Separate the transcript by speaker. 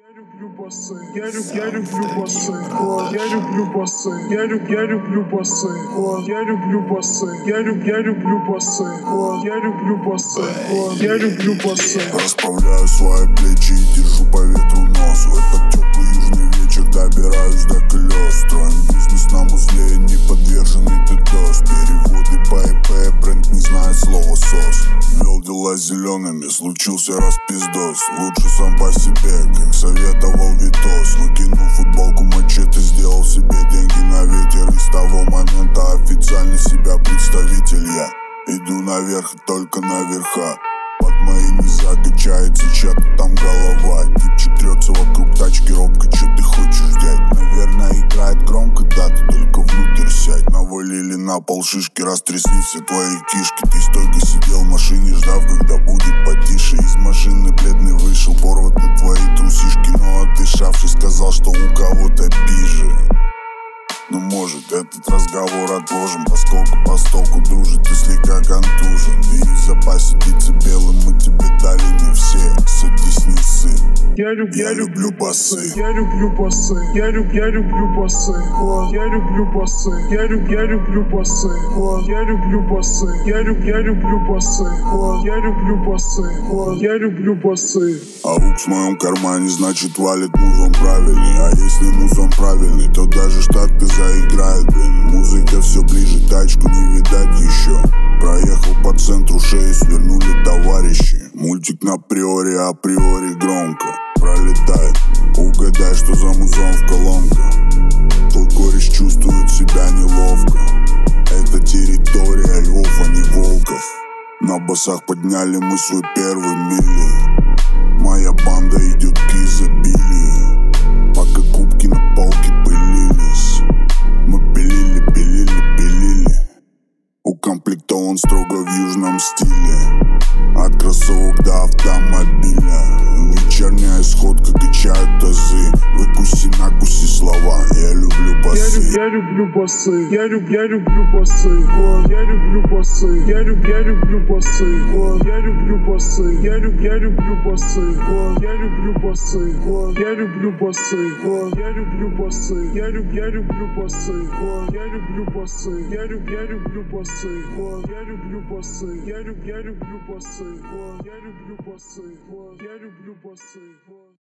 Speaker 1: люблю басы, я люблю басы, я люблю басы, я люблю басы, я люблю басы, я люблю басы, я люблю басы, я люблю басы.
Speaker 2: Расправляю свои плечи и держу по ветру нос. В этот теплый южный вечер добираюсь до колес. Строим бизнес на узле, не подверженный ДДОС. Переводы по ИП, бренд не знает слова сос. Вел дела зелеными, случился распиздос. Лучше сам по себе, как советовал Витос. Выкинул футболку мачете, сделал себе деньги на ветер. И с того момента официально себя представитель я. Иду наверх и только наверха. Под моей не закачается чья-то там голова. Типчик трется вокруг тачки робко, что ты хочешь, дядь? Наверное, играет громко, да, ты только внутрь сядь. Навалили на пол шишки, растрясли все твои кишки. Ты стойко сидел в машине, ждав, когда будет потише. Из машины бледный вышел, порваты твои трусишки. Но отдышавшись, сказал, что у кого-то пизже. Ну может этот разговор отложим, поскольку постолку дружит, ты слегка контужен. И в запасе садиться белым мы тебе дали не все. Садись, не ссы.
Speaker 1: Я люблю
Speaker 2: басы,
Speaker 1: я люблю басы, я люблю басы, я люблю басы, я люблю басы, я люблю басы, я люблю басы, я люблю басы, я люблю басы.
Speaker 2: Аук в моем кармане, значит валит музон правильный. А если музон правильный, то даже штаты заиграет, блин. Музыка все ближе, тачку не видать еще. Проехал по центру, шею свернули товарищи. Мультик на априори громко пролетает. Угадай, что за музон в колонках. Твой кореш чувствует себя неловко. Это территория львов, а не волков. На басах подняли мы свой первый мили. Моя банда идет к изобилию. Пока кубки на полке пылились, мы пилили. Укомплектован строго в южном стиле. От кроссовок до автомобиля. Вечерняя сходка, качают тазы. Выкуси-накуси слова. Я люблю басы.
Speaker 1: Я люблю басы, я люблю басы, я люблю басы, я люблю басы, я люблю басы, я люблю басы, я люблю басы, я люблю басы, я люблю басы, я люблю басы, я люблю басы, я люблю басы, я люблю басы, я люблю басы, я люблю басы, я люблю басы.